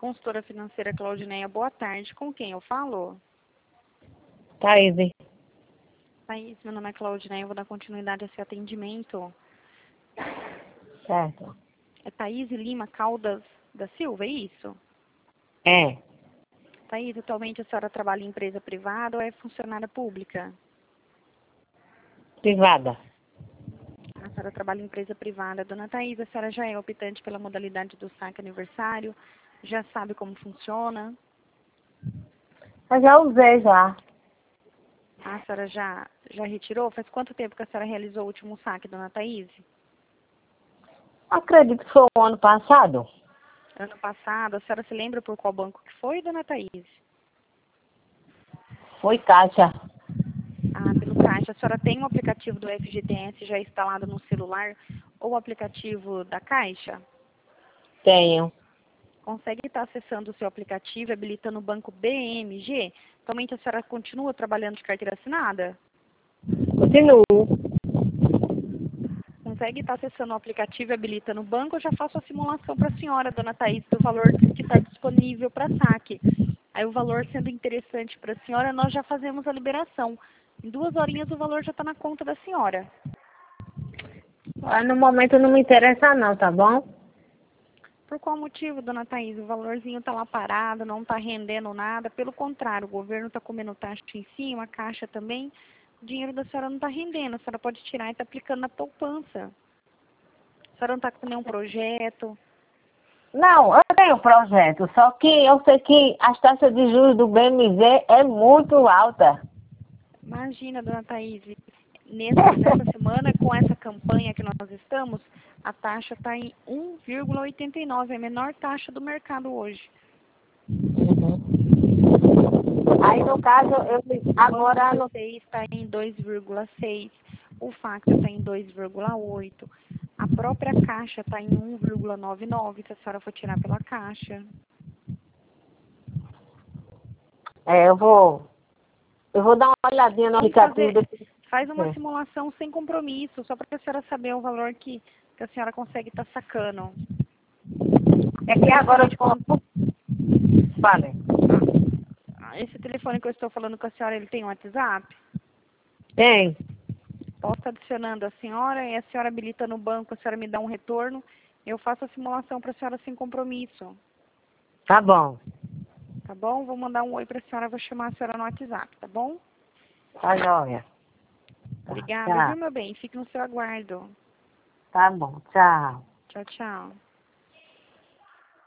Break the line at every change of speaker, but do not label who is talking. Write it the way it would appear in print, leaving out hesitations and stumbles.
Consultora financeira Claudineia, boa tarde. Com quem eu falo?
Thaís.
Thaís, meu nome é Claudineia, eu vou dar continuidade a esse atendimento.
Certo.
É Thaís Lima Caldas da Silva, é isso?
É.
Thaís, atualmente a senhora trabalha em empresa privada ou é funcionária pública?
Privada.
A senhora trabalha em empresa privada. Dona Thaís, a senhora já é optante pela modalidade do saque aniversário? Já sabe como funciona?
Eu já usei já.
A senhora já retirou? Faz quanto tempo que a senhora realizou o último saque, dona Thaís?
Acredito que foi o ano passado.
Ano passado, a senhora se lembra por qual banco que foi, dona Thaís?
Foi Caixa.
Ah, pelo Caixa. A senhora tem o aplicativo do FGTS já instalado no celular ou o aplicativo da Caixa?
Tenho.
Consegue estar acessando o seu aplicativo, habilitando o banco BMG? Atualmente a senhora continua trabalhando de carteira assinada?
Continuo.
Consegue estar acessando o aplicativo e habilitando o banco? Eu já faço a simulação para a senhora, dona Thaís, do valor que está disponível para saque. Aí o valor sendo interessante para a senhora, nós já fazemos a liberação. Em 2 horinhas o valor já está na conta da senhora.
No momento não me interessa não, tá bom?
Por qual motivo, dona Thaís? O valorzinho está lá parado, não está rendendo nada. Pelo contrário, o governo está comendo taxa em cima, a Caixa também. O dinheiro da senhora não está rendendo. A senhora pode tirar e está aplicando na poupança. A senhora não está com nenhum projeto.
Não, eu tenho projeto, só que eu sei que as taxas de juros do BMG é muito alta.
Imagina, dona Thaís, nessa semana, com essa campanha que nós estamos, a taxa está em 1,89, é a menor taxa do mercado hoje.
Aí no caso, agora
O
não.
C6 está em 2,6, o Facta está em 2,8, a própria Caixa está em 1,99, se a senhora for tirar pela Caixa.
Eu vou dar uma olhadinha no aplicativo.
Faz uma simulação sem compromisso, só para a senhora saber o valor que a senhora consegue estar sacando.
É que agora eu te conto. Vale.
Esse telefone que eu estou falando com a senhora, ele tem um WhatsApp?
Tem.
Posso estar adicionando a senhora e a senhora habilita no banco, a senhora me dá um retorno, eu faço a simulação para a senhora sem compromisso.
Tá bom.
Tá bom? Vou mandar um oi para a senhora, vou chamar a senhora no WhatsApp, tá bom?
Tá jóia.
Obrigada,
Tá.
viu, meu bem? Fique no seu aguardo.
Tá bom. Tchau.
Tchau, tchau.